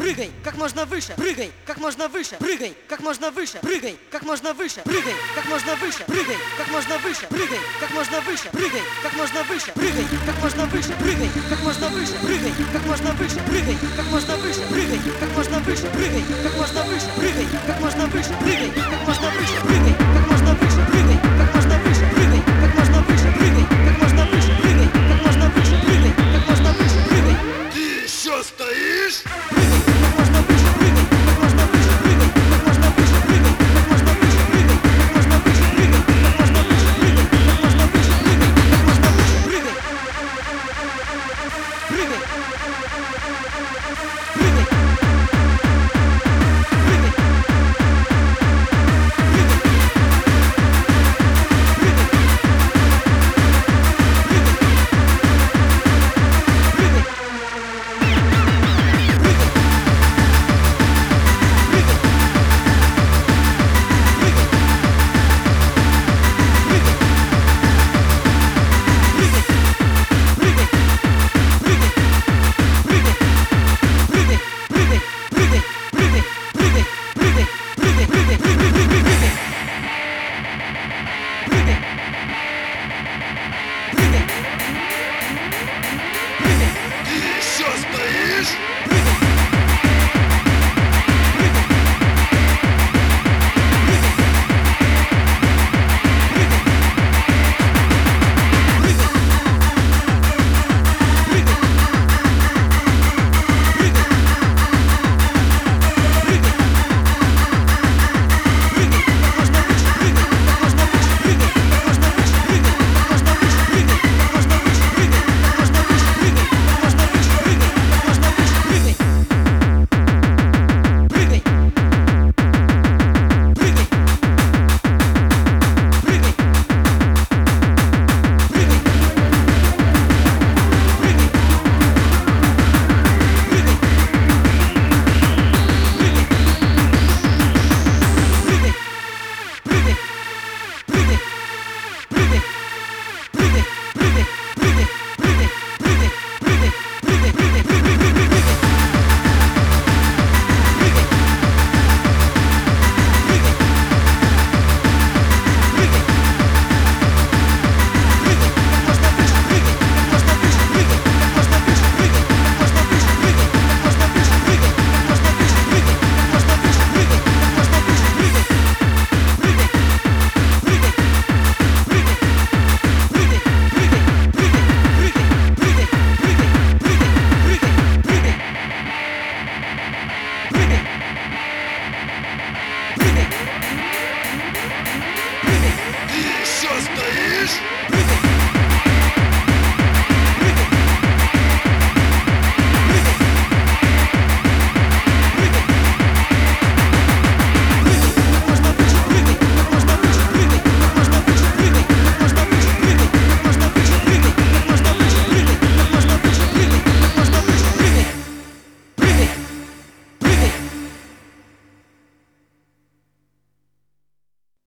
прыгай, как можно выше, прыгай, как можно выше, прыгай, как можно выше, прыгай, как можно выше, прыгай, как можно выше, прыгай, как можно выше, прыгай, как можно выше, прыгай, как можно выше, прыгай, как можно выше, прыгай, как можно выше, прыгай, как можно выше, прыгай, как можно выше, прыгай, как можно выше, прыгай, как можно выше, прыгай, как можно выше, прыгай, как можно выше, прыгай.